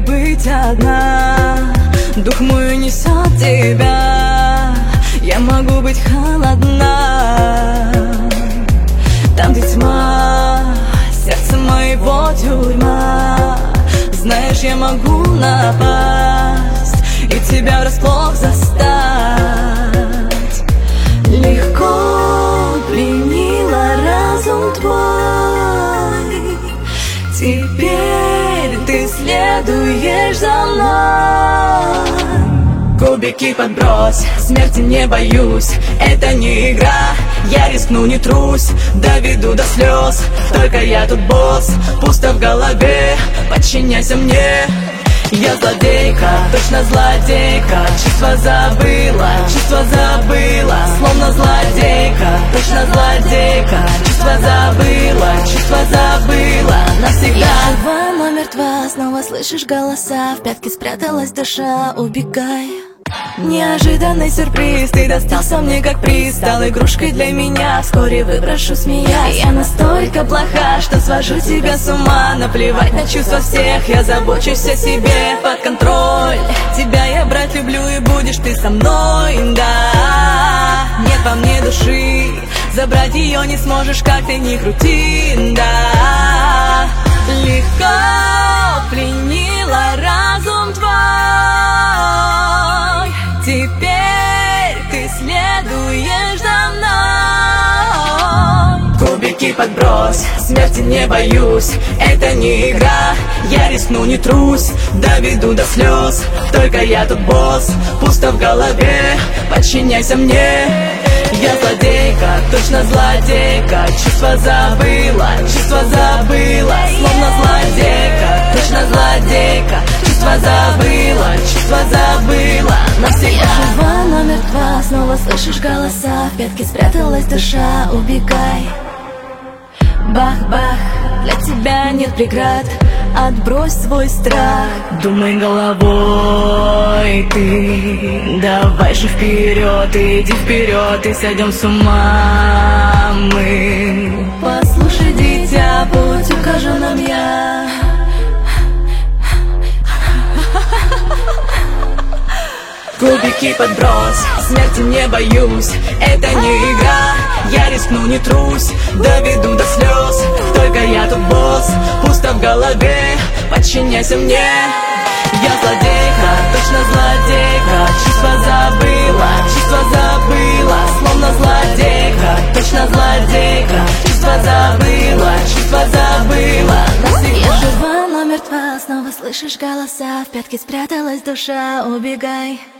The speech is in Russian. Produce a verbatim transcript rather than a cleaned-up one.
быть одна. Дух мой несет тебя, я могу быть холодна. Там, где тьма, сердце моего тюрьма. Знаешь, я могу напасть и тебя врасплох застать. Легко пленила разум твой, теперь ты следуешь за мной. Кубики подбрось, смерти не боюсь, это не игра. Я рискну, не трусь, доведу до слез. Только я тут босс, пусто в голове, подчиняйся мне. Я злодейка, точно злодейка, чувства забыла, чувства забыла, словно злодейка, точно злодейка, чувства забыла, чувства забыла навсегда. Я жива, но мертва, снова слышишь голоса, в пятки спряталась душа, убегай. Неожиданный сюрприз, ты достался мне как приз, стал игрушкой для меня, вскоре выброшу смеясь. Я настолько плоха, что свожу тебя с ума. Наплевать на чувства всех, я забочусь о себе. Под контроль, тебя я брать люблю, и будешь ты со мной, да. Нет во мне души, забрать ее не сможешь, как ты ни крути, да. Легко пленила разум твой, теперь ты следуешь за мной. Кубики подбрось, смерти не боюсь, это не игра. Я рискну, не трусь, доведу до слез. Только я тут босс, пусто в голове, подчиняйся мне. Я злодейка, точно злодейка, чувства забыла, чувства забыла, словно злодейка, точно злодейка, чувства забыла, чувства забыла навсегда. Я жива, но мертва, снова слышишь голоса, в пятки спряталась душа, убегай. Бах-бах, для тебя нет преград, отбрось свой страх. Думай головой ты, давай же вперед, иди вперед, и сойдем с ума мы. Послушай, дитя, путь укажу нам я. Кубики подбрось, смерти не боюсь, это не игра. Я рискну, не трусь, доведу до слез. Только я тут босс, пусто в голове, подчиняйся мне. Я злодейка, точно злодейка, чувства забыла, чувства забыла, словно злодейка, точно злодейка, чувства забыла, чувства забыла навсегда. Я жива, но мертва, снова слышишь голоса, в пятки спряталась душа, убегай.